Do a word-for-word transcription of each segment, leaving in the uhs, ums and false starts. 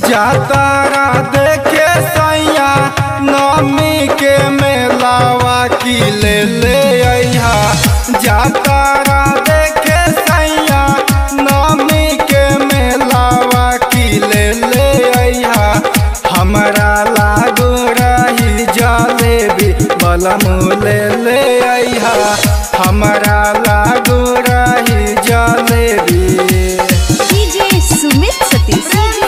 जातारा देखे सैया नमी के मेलावा की ले ले अइहा। जातारा देखे सैया नमी के मेलावा की ले ले अइहा। हमरा लागो रही जलेबी बलम ले ले अइहा। हमरा लागो रही जलेबी। डीजे सुमित सतीश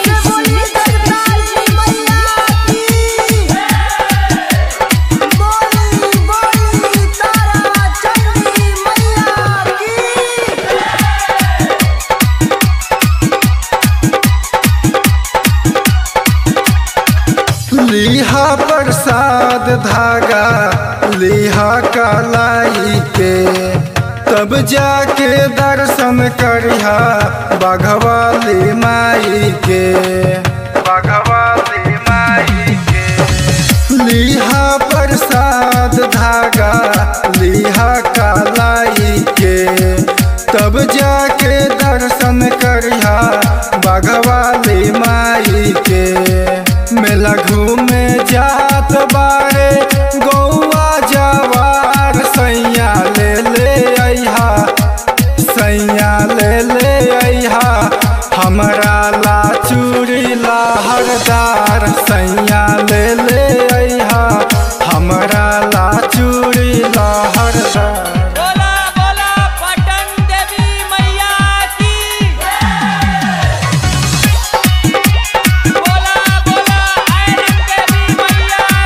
लिहा प्रसाद धागा लिहा कलाई के, तब जाके दर्शन करिहा बाघवाली माई के। बाघवाली माई के लिहा प्रसाद धागा लिहा कलाई के, तब जाके दर्शन करिहा बाघवाली माई के। मेला घूमे जात बारे गौआ जवार सैया ले ले अइहा। सैया ले ले अइहा। हमरा ला चूड़ी लहरदार सैया ले ले अइहा। हमरा ला चूड़ी लहरदार। बोला बोला पटन देवी मैया की। बोला बोला आयरन देवी मैया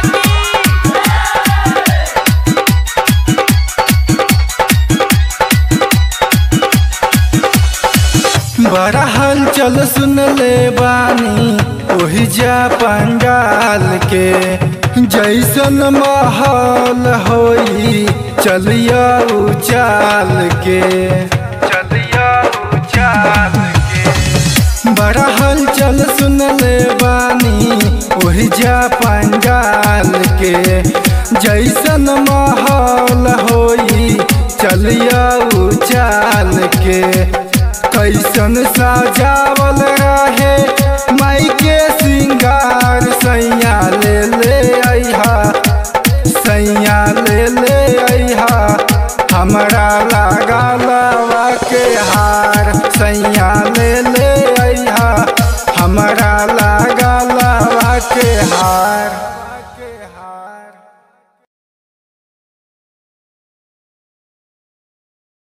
की। बड़ा हलचल सुन ले बानी ओहि जा पंडाल के, जैसन माहौल होई चलिया उचाल के। चलिया उचाल के बड़ा हलचल सुन ले बानी ओहि जा पंडाल के, जैसन माहौल होई चलिया उचाल के। कैसन सजावल रहे माई के सिंगार सैया ले ले अइहा। सैया ले ले अइहा। हमरा लागलवा के हार सैया ले ले अइहा। हमरा लागलवा के हार।